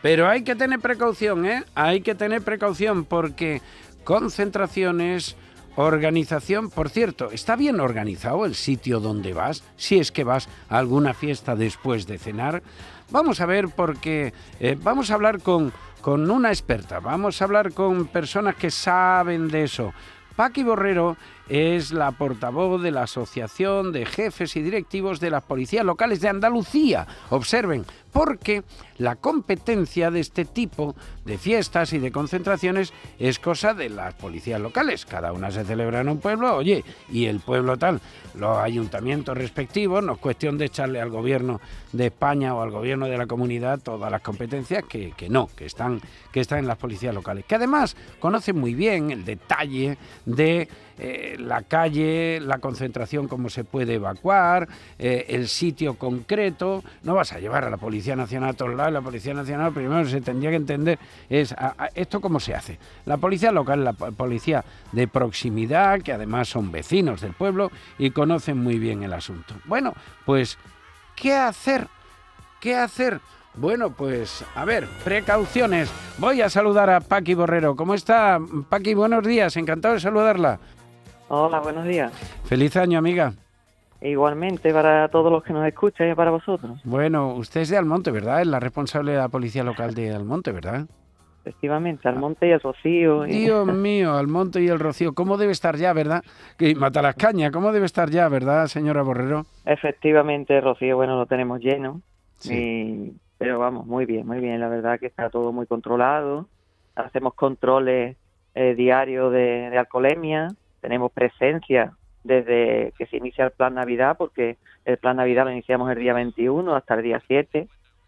Pero hay que tener precaución, ¿eh? Hay que tener precaución porque concentraciones, organización, por cierto, ¿está bien organizado el sitio donde vas? Si es que vas a alguna fiesta después de cenar. Vamos a ver porque vamos a hablar con una experta, vamos a hablar con personas que saben de eso. Paqui Borrero es la portavoz de la Asociación de Jefes y Directivos de las Policías Locales de Andalucía. Observen, porque la competencia de este tipo de fiestas y de concentraciones es cosa de las policías locales. Cada una se celebra en un pueblo, oye, y el pueblo tal, los ayuntamientos respectivos, no es cuestión de echarle al gobierno de España o al gobierno de la comunidad todas las competencias que están en las policías locales, que además conocen muy bien el detalle de la calle, la concentración, cómo se puede evacuar, el sitio concreto. No vas a llevar a la Policía Nacional a todos lados. La Policía Nacional primero se tendría que entender esto cómo se hace. La policía local, la policía de proximidad, que además son vecinos del pueblo y conocen muy bien el asunto. Bueno, pues, ¿qué hacer? ¿Qué hacer? Bueno, pues, a ver, precauciones. Voy a saludar a Paqui Borrero. ¿Cómo está, Paqui? Buenos días, encantado de saludarla. Hola, buenos días. Feliz año, amiga. Igualmente para todos los que nos escuchan y para vosotros. Bueno, usted es de Almonte, ¿verdad? Es la responsable de la policía local de Almonte, ¿verdad? Efectivamente, Almonte y el Rocío. Dios mío, Almonte y el Rocío. ¿Cómo debe estar ya, verdad? Que Matalascaña, ¿cómo debe estar ya, verdad, señora Borrero? Efectivamente, Rocío, bueno, lo tenemos lleno. Sí. Pero vamos, muy bien, muy bien. La verdad que está todo muy controlado. Hacemos controles diarios de alcoholemia. Tenemos presencia desde que se inicia el Plan Navidad, porque el Plan Navidad lo iniciamos el día 21 hasta el día 7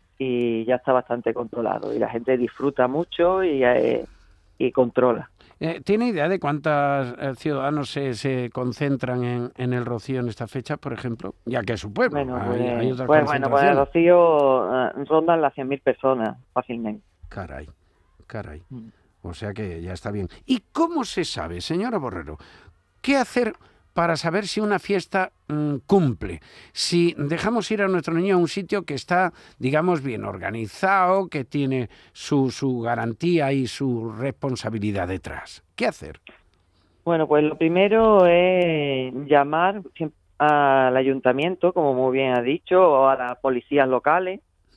y ya está bastante controlado. Y la gente disfruta mucho y controla. ¿Tiene idea de cuántos ciudadanos se concentran en el Rocío en esta fecha, por ejemplo? Ya que es su pueblo, Bueno, hay otras pues concentraciones. en el Rocío rondan las 100.000 personas fácilmente. Caray. O sea que ya está bien. ¿Y cómo se sabe, señora Borrero, qué hacer para saber si una fiesta cumple? Si dejamos ir a nuestro niño a un sitio que está, digamos, bien organizado, que tiene su garantía y su responsabilidad detrás. ¿Qué hacer? Bueno, pues lo primero es llamar al ayuntamiento, como muy bien ha dicho, o a las policías locales,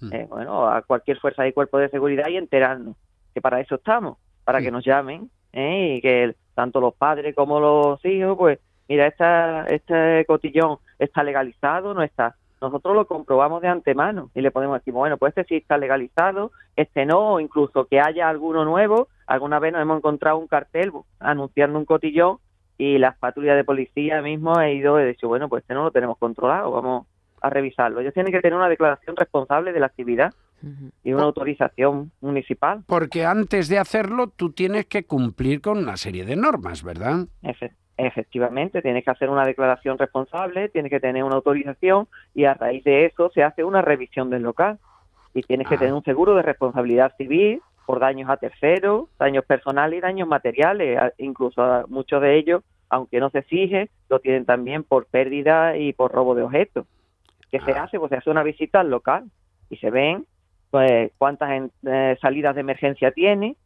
a cualquier fuerza y cuerpo de seguridad y enterarnos que para eso estamos, para que nos llamen y que tanto los padres como los hijos, pues mira, este cotillón está legalizado, no está. Nosotros lo comprobamos de antemano y le podemos decir, bueno, pues este sí está legalizado, este no, o incluso que haya alguno nuevo. Alguna vez nos hemos encontrado un cartel anunciando un cotillón y las patrullas de policía mismo he ido y he dicho, bueno, pues este no lo tenemos controlado, vamos a revisarlo. Ellos tienen que tener una declaración responsable de la actividad y una autorización municipal. Porque antes de hacerlo tú tienes que cumplir con una serie de normas, ¿verdad? Efectivamente, tienes que hacer una declaración responsable, tienes que tener una autorización y a raíz de eso se hace una revisión del local. Y tienes que tener un seguro de responsabilidad civil por daños a terceros, daños personales y daños materiales. Incluso muchos de ellos, aunque no se exige, lo tienen también por pérdida y por robo de objetos. ¿Qué se hace? Pues se hace una visita al local y se ven pues cuántas salidas de emergencia tiene,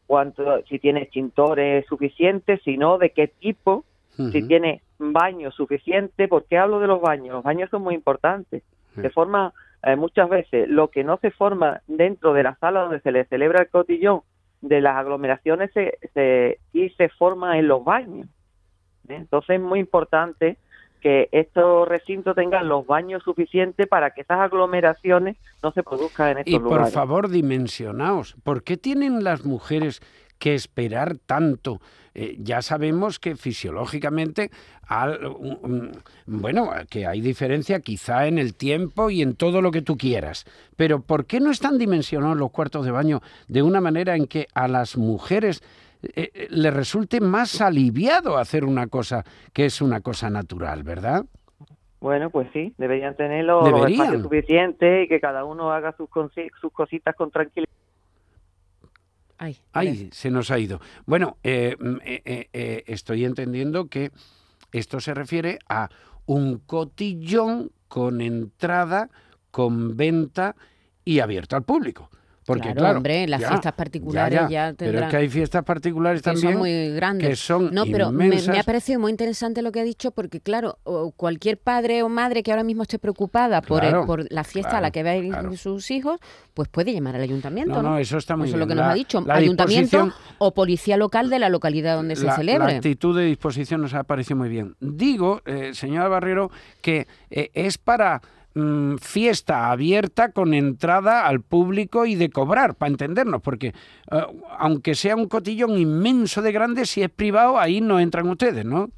si tiene extintores suficientes, si no, de qué tipo, si tiene baños suficientes. ¿Por qué hablo de los baños? Los baños son muy importantes. Se forma muchas veces lo que no se forma dentro de la sala donde se le celebra el cotillón de las aglomeraciones se forma en los baños. Entonces es muy importante que estos recintos tengan los baños suficientes para que esas aglomeraciones no se produzcan en estos lugares. Y por favor, dimensionaos. ¿Por qué tienen las mujeres que esperar tanto? Ya sabemos que fisiológicamente, que hay diferencia quizá en el tiempo y en todo lo que tú quieras. Pero ¿por qué no están dimensionados los cuartos de baño de una manera en que a las mujeres le resulte más aliviado hacer una cosa que es una cosa natural, ¿verdad? Bueno, pues sí, deberían tener los espacios suficientes y que cada uno haga sus cositas con tranquilidad. Ay, se nos ha ido. Bueno, estoy entendiendo que esto se refiere a un cotillón con entrada, con venta y abierto al público. Porque, claro, hombre, las fiestas particulares ya tendrán... Pero es que hay fiestas particulares también son muy grandes. Que son no, pero inmensas. Me ha parecido muy interesante lo que ha dicho, porque claro, cualquier padre o madre que ahora mismo esté preocupada por la fiesta a la que va a ir sus hijos, pues puede llamar al ayuntamiento, ¿no? No, eso está muy bien. Eso es lo que nos ha dicho. Ayuntamiento o policía local de la localidad donde se celebre. La actitud de disposición nos ha parecido muy bien. Digo, señora Barrero, que es para... fiesta abierta con entrada al público y de cobrar, para entendernos, porque aunque sea un cotillón inmenso de grande, si es privado, ahí no entran ustedes, ¿no?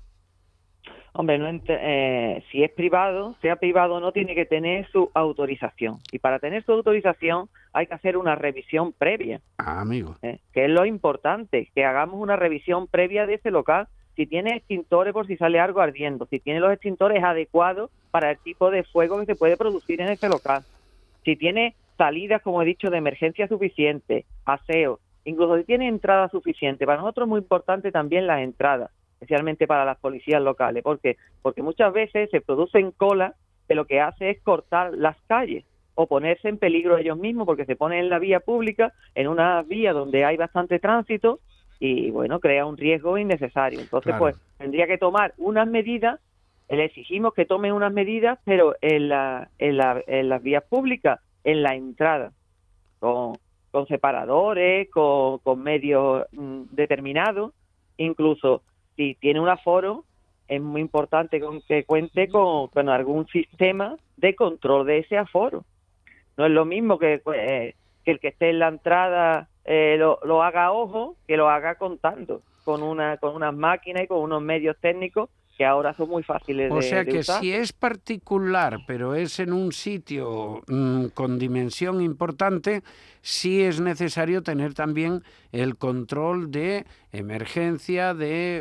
Hombre, si es privado, sea privado o no, tiene que tener su autorización. Y para tener su autorización hay que hacer una revisión previa. Amigo. Que es lo importante, que hagamos una revisión previa de ese local. Si tiene extintores por si sale algo ardiendo, si tiene los extintores adecuados para el tipo de fuego que se puede producir en ese local, si tiene salidas, como he dicho, de emergencia suficiente, aseo, incluso si tiene entrada suficiente. Para nosotros es muy importante también las entradas, especialmente para las policías locales. ¿Por qué? Porque muchas veces se producen colas que lo que hace es cortar las calles o ponerse en peligro ellos mismos, porque se ponen en la vía pública, en una vía donde hay bastante tránsito, y bueno, crea un riesgo innecesario. Entonces, pues tendría que tomar unas medidas. Le exigimos que tomen unas medidas, pero en las vías públicas, en la entrada, con separadores, con medios determinados. Incluso si tiene un aforo, es muy importante que cuente con algún sistema de control de ese aforo. No es lo mismo que el que esté en la entrada lo haga a ojo, que lo haga contando, con unas máquinas y con unos medios técnicos que ahora son muy fáciles de usar. O sea que si es particular, pero es en un sitio con dimensión importante, sí es necesario tener también el control de emergencia,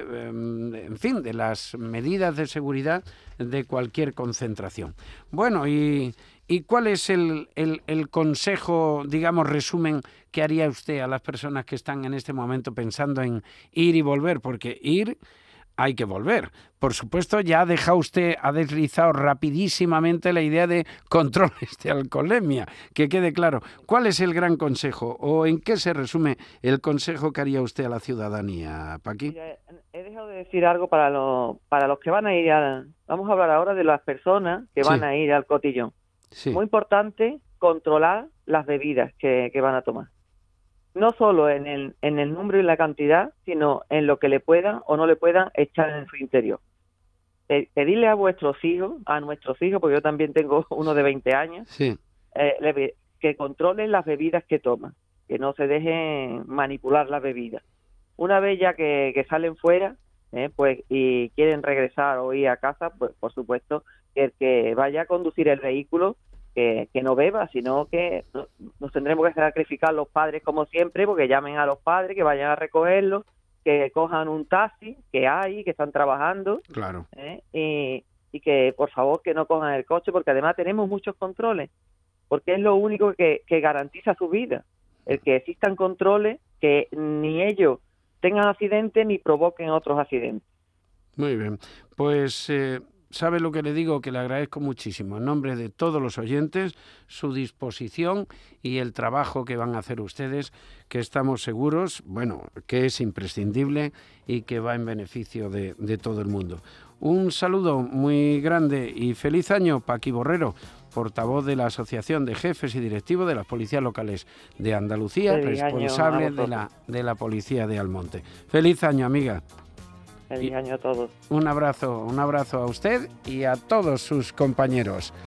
en fin, de las medidas de seguridad de cualquier concentración. Bueno, ¿y cuál es el consejo, digamos, resumen, que haría usted a las personas que están en este momento pensando en ir y volver? Porque ir hay que volver. Por supuesto, ya ha deslizado rapidísimamente la idea de controles de alcoholemia, que quede claro. ¿Cuál es el gran consejo o en qué se resume el consejo que haría usted a la ciudadanía, Paqui? He dejado de decir algo para los que van a ir vamos a hablar ahora de las personas que van a ir al cotillón. Sí. Muy importante controlar las bebidas que van a tomar. No solo en el número y la cantidad, sino en lo que le puedan o no le puedan echar en su interior. Pedirle a nuestros hijos, porque yo también tengo uno de 20 años, que controlen las bebidas que toman, que no se dejen manipular las bebidas. Una vez ya que salen fuera, pues y quieren regresar o ir a casa, pues por supuesto que el que vaya a conducir el vehículo que no beba, sino que nos tendremos que sacrificar los padres como siempre, porque llamen a los padres, que vayan a recogerlos, que cojan un taxi que están trabajando, claro, y que por favor que no cojan el coche, porque además tenemos muchos controles, porque es lo único que garantiza su vida, el que existan controles, que ni ellos tengan accidentes ni provoquen otros accidentes. Muy bien, pues ¿sabe lo que le digo? Que le agradezco muchísimo, en nombre de todos los oyentes, su disposición y el trabajo que van a hacer ustedes, que estamos seguros, que es imprescindible y que va en beneficio de todo el mundo. Un saludo muy grande y feliz año, Paqui Borrero, portavoz de la Asociación de Jefes y Directivos de las Policías Locales de Andalucía, responsable de la Policía de Almonte. Feliz año, amiga. Feliz año a todos. Un abrazo a usted y a todos sus compañeros.